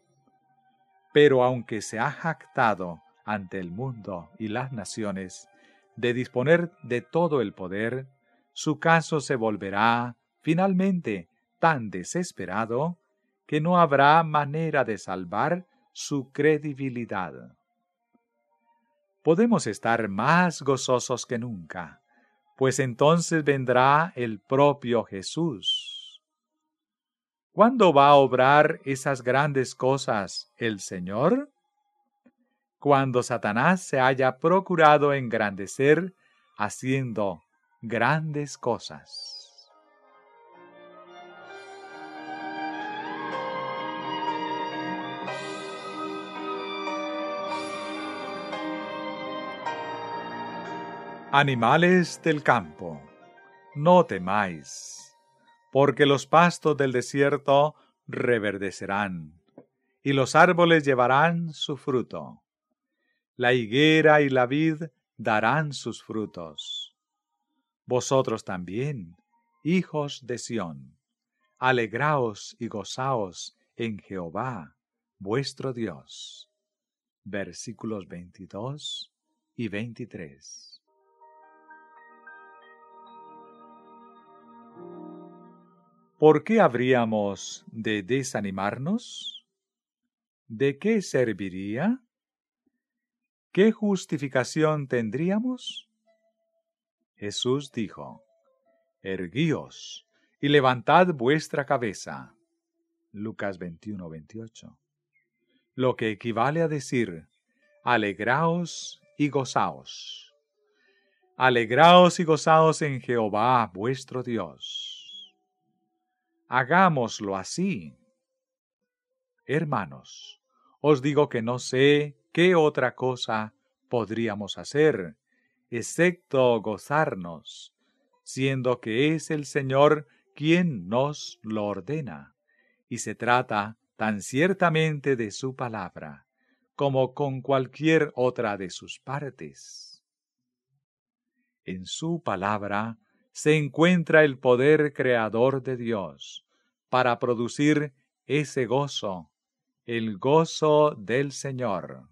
Pero aunque se ha jactado ante el mundo y las naciones de disponer de todo el poder, su caso se volverá, finalmente, tan desesperado que no habrá manera de salvar su credibilidad. Podemos estar más gozosos que nunca, pues entonces vendrá el propio Jesús. ¿Cuándo va a obrar esas grandes cosas el Señor? Cuando Satanás se haya procurado engrandecer haciendo grandes cosas. Animales del campo, no temáis, porque los pastos del desierto reverdecerán, y los árboles llevarán su fruto. La higuera y la vid darán sus frutos. Vosotros también, hijos de Sión, alegraos y gozaos en Jehová, vuestro Dios. Versículos 22 y 23. ¿Por qué habríamos de desanimarnos? ¿De qué serviría? ¿Qué justificación tendríamos? Jesús dijo: Erguíos y levantad vuestra cabeza. Lucas 21-28. Lo que equivale a decir: alegraos y gozaos. Alegraos y gozaos en Jehová vuestro Dios. Hagámoslo así. Hermanos, os digo que no sé qué otra cosa podríamos hacer, excepto gozarnos, siendo que es el Señor quien nos lo ordena, y se trata tan ciertamente de su palabra, como con cualquier otra de sus partes. En su palabra se encuentra el poder creador de Dios para producir ese gozo, el gozo del Señor.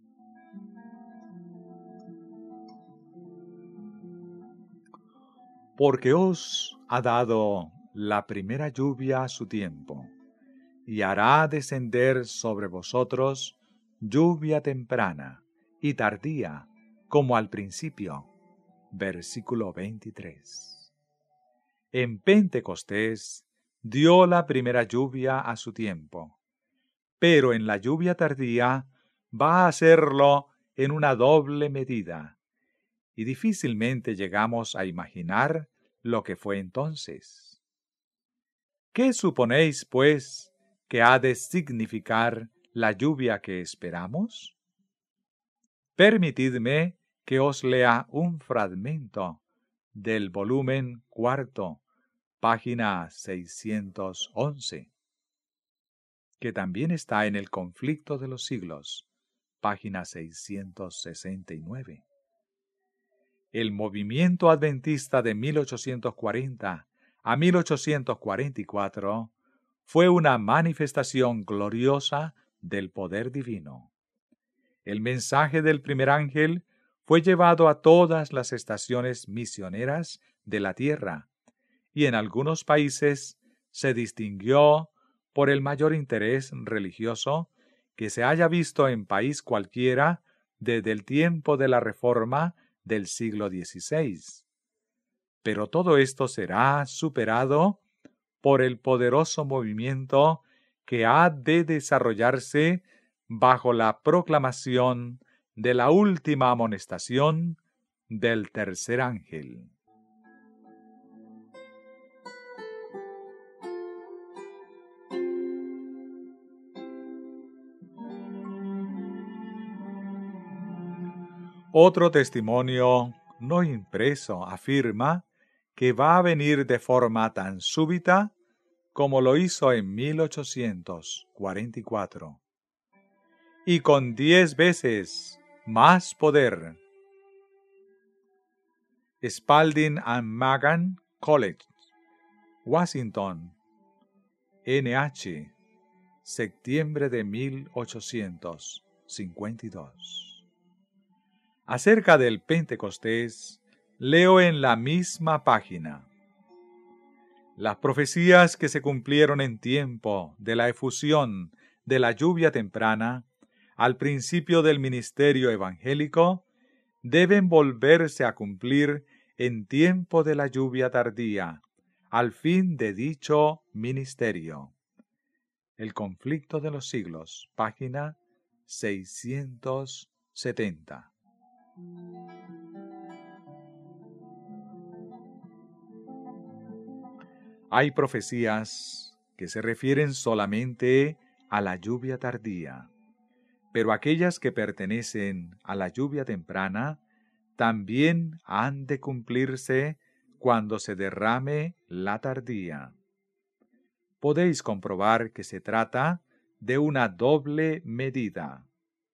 Porque os ha dado la primera lluvia a su tiempo, y hará descender sobre vosotros lluvia temprana y tardía, como al principio. Versículo 23. En Pentecostés dio la primera lluvia a su tiempo, pero en la lluvia tardía va a hacerlo en una doble medida, y difícilmente llegamos a imaginar lo que fue entonces. ¿Qué suponéis, pues, que ha de significar la lluvia que esperamos? Permitidme que os lea un fragmento del volumen 4, página 611, que también está en el Conflicto de los Siglos, página 669. El movimiento adventista de 1840 a 1844 fue una manifestación gloriosa del poder divino. El mensaje del primer ángel fue llevado a todas las estaciones misioneras de la tierra, y en algunos países se distinguió por el mayor interés religioso que se haya visto en país cualquiera desde el tiempo de la Reforma del siglo XVI. Pero todo esto será superado por el poderoso movimiento que ha de desarrollarse bajo la proclamación de la última amonestación del tercer ángel. Otro testimonio no impreso afirma que va a venir de forma tan súbita como lo hizo en 1844, y con 10 veces más poder. Spalding and Magan College, Washington, NH, septiembre de 1852. Acerca del Pentecostés, leo en la misma página: las profecías que se cumplieron en tiempo de la efusión de la lluvia temprana, al principio del ministerio evangélico, deben volverse a cumplir en tiempo de la lluvia tardía, al fin de dicho ministerio. El conflicto de los siglos, página 670. Hay profecías que se refieren solamente a la lluvia tardía, pero aquellas que pertenecen a la lluvia temprana también han de cumplirse cuando se derrame la tardía. Podéis comprobar que se trata de una doble medida.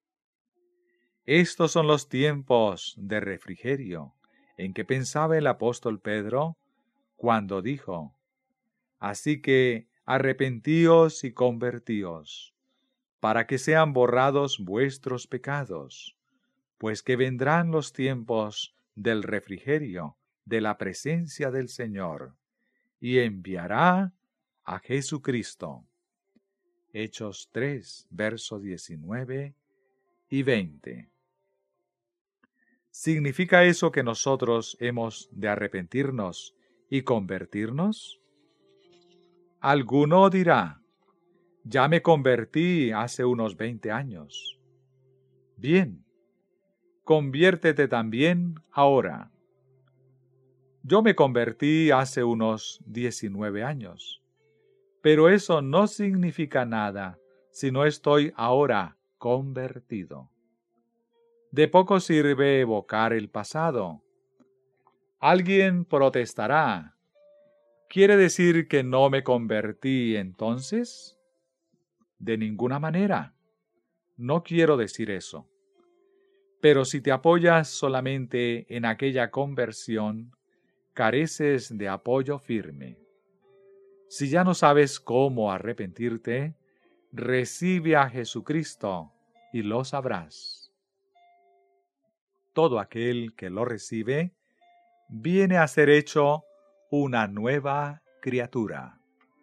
Estos son los tiempos de refrigerio en que pensaba el apóstol Pedro cuando dijo: así que arrepentíos y convertíos, para que sean borrados vuestros pecados, pues que vendrán los tiempos del refrigerio de la presencia del Señor, y enviará a Jesucristo. Hechos 3, versos 19 y 20. ¿Significa eso que nosotros hemos de arrepentirnos y convertirnos? Alguno dirá: ya me convertí hace unos 20 años. Bien, conviértete también ahora. Yo me convertí hace unos 19 años, pero eso no significa nada si no estoy ahora convertido. De poco sirve evocar el pasado. Alguien protestará: ¿quiere decir que no me convertí entonces? De ninguna manera. No quiero decir eso. Pero si te apoyas solamente en aquella conversión, careces de apoyo firme. Si ya no sabes cómo arrepentirte, recibe a Jesucristo y lo sabrás. Todo aquel que lo recibe viene a ser hecho una nueva criatura.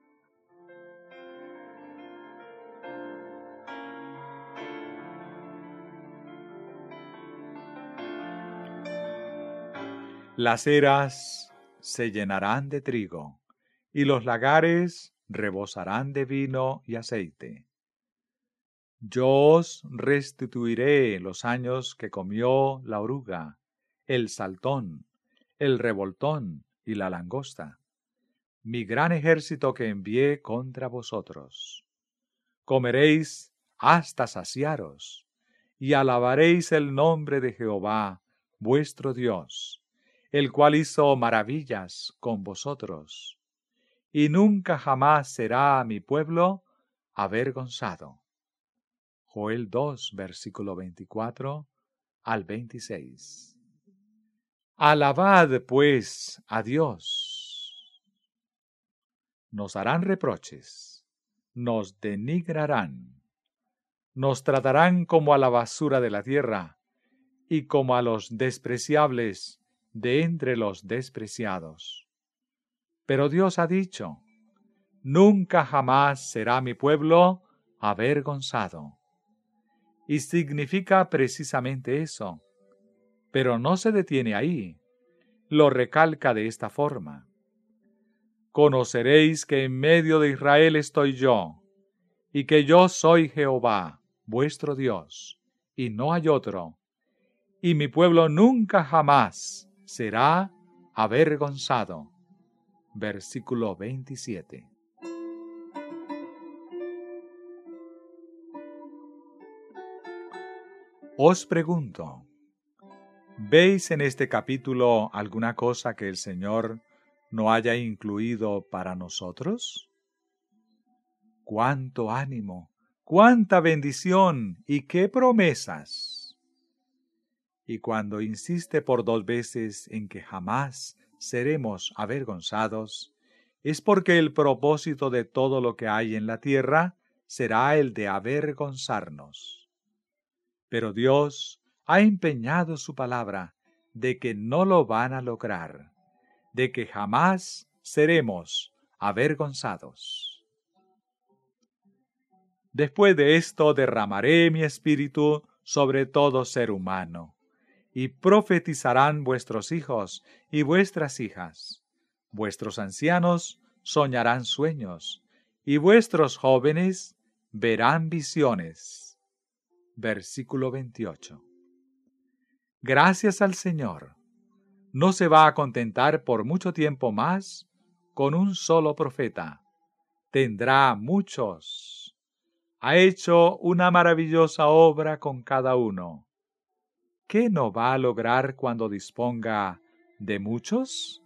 Las eras se llenarán de trigo, y los lagares rebosarán de vino y aceite. Yo os restituiré los años que comió la oruga, el saltón, el revoltón y la langosta, mi gran ejército que envié contra vosotros. Comeréis hasta saciaros, y alabaréis el nombre de Jehová, vuestro Dios, el cual hizo maravillas con vosotros, y nunca jamás será mi pueblo avergonzado. Joel 2, versículo 24 al 26. Alabad pues a Dios. Nos harán reproches, nos denigrarán, nos tratarán como a la basura de la tierra y como a los despreciables de entre los despreciados. Pero Dios ha dicho: nunca jamás será mi pueblo avergonzado. Y significa precisamente eso. Pero no se detiene ahí. Lo recalca de esta forma: conoceréis que en medio de Israel estoy yo, y que yo soy Jehová, vuestro Dios, y no hay otro, y mi pueblo nunca jamás será avergonzado. Versículo 27. Os pregunto, ¿veis en este capítulo alguna cosa que el Señor no haya incluido para nosotros? ¡Cuánto ánimo! ¡Cuánta bendición! ¡Y qué promesas! Y cuando insiste por 2 veces en que jamás seremos avergonzados, es porque el propósito de todo lo que hay en la tierra será el de avergonzarnos. Pero Dios ha empeñado su palabra de que no lo van a lograr, de que jamás seremos avergonzados. Después de esto derramaré mi espíritu sobre todo ser humano, y profetizarán vuestros hijos y vuestras hijas. Vuestros ancianos soñarán sueños, y vuestros jóvenes verán visiones. Versículo 28. Gracias al Señor. No se va a contentar por mucho tiempo más con un solo profeta. Tendrá muchos. Ha hecho una maravillosa obra con cada uno. ¿Qué no va a lograr cuando disponga de muchos?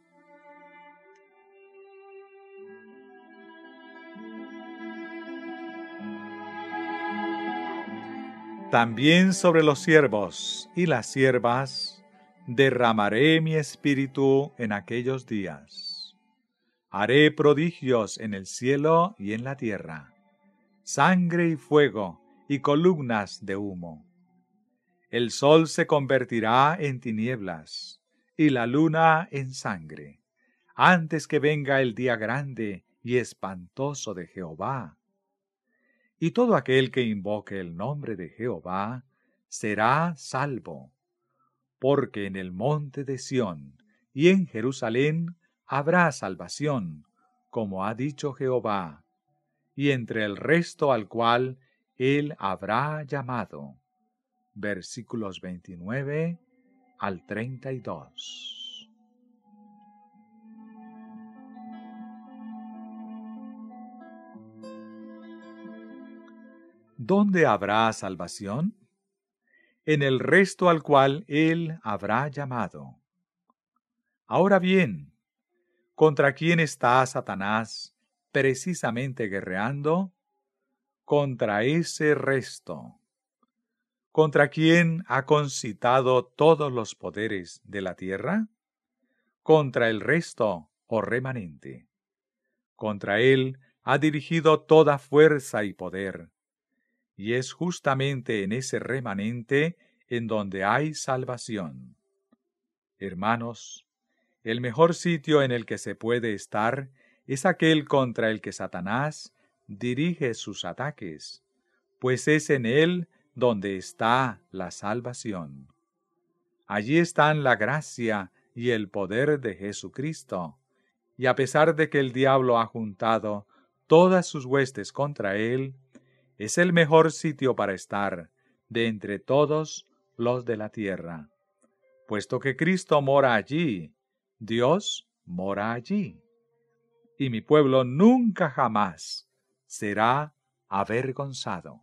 También sobre los siervos y las siervas derramaré mi espíritu en aquellos días. Haré prodigios en el cielo y en la tierra, sangre y fuego y columnas de humo. El sol se convertirá en tinieblas y la luna en sangre, antes que venga el día grande y espantoso de Jehová. Y todo aquel que invoque el nombre de Jehová será salvo, porque en el monte de Sión y en Jerusalén habrá salvación, como ha dicho Jehová, y entre el resto al cual él habrá llamado. Versículos 29 al 32. ¿Dónde habrá salvación? En el resto al cual él habrá llamado. Ahora bien, ¿contra quién está Satanás precisamente guerreando? Contra ese resto. ¿Contra quién ha concitado todos los poderes de la tierra? Contra el resto o remanente. Contra él ha dirigido toda fuerza y poder. Y es justamente en ese remanente en donde hay salvación. Hermanos, el mejor sitio en el que se puede estar es aquel contra el que Satanás dirige sus ataques, pues es en él donde está la salvación. Allí están la gracia y el poder de Jesucristo, y a pesar de que el diablo ha juntado todas sus huestes contra él, es el mejor sitio para estar de entre todos los de la tierra. Puesto que Cristo mora allí, Dios mora allí. Y mi pueblo nunca jamás será avergonzado.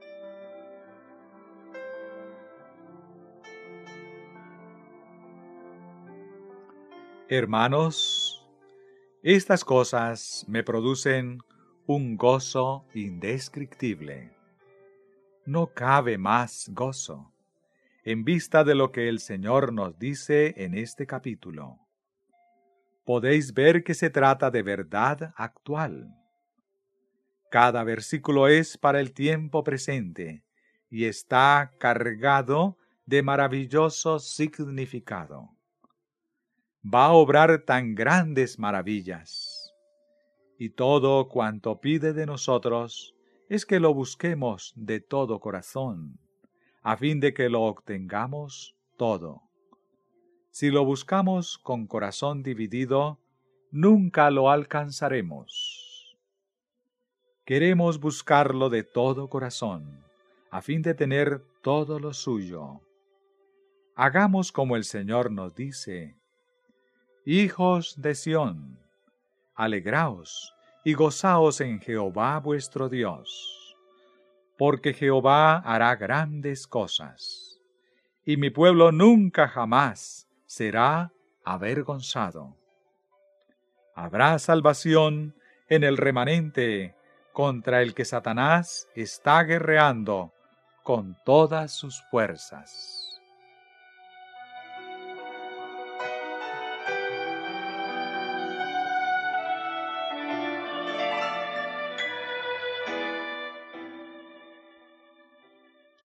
Hermanos, estas cosas me producen un gozo indescriptible. No cabe más gozo, en vista de lo que el Señor nos dice en este capítulo. Podéis ver que se trata de verdad actual. Cada versículo es para el tiempo presente y está cargado de maravilloso significado. Va a obrar tan grandes maravillas, y todo cuanto pide de nosotros es que lo busquemos de todo corazón, a fin de que lo obtengamos todo. Si lo buscamos con corazón dividido, nunca lo alcanzaremos. Queremos buscarlo de todo corazón, a fin de tener todo lo suyo. Hagamos como el Señor nos dice: Hijos de Sión, alegraos y gozaos en Jehová vuestro Dios, porque Jehová hará grandes cosas, y mi pueblo nunca jamás será avergonzado. Habrá salvación en el remanente contra el que Satanás está guerreando con todas sus fuerzas.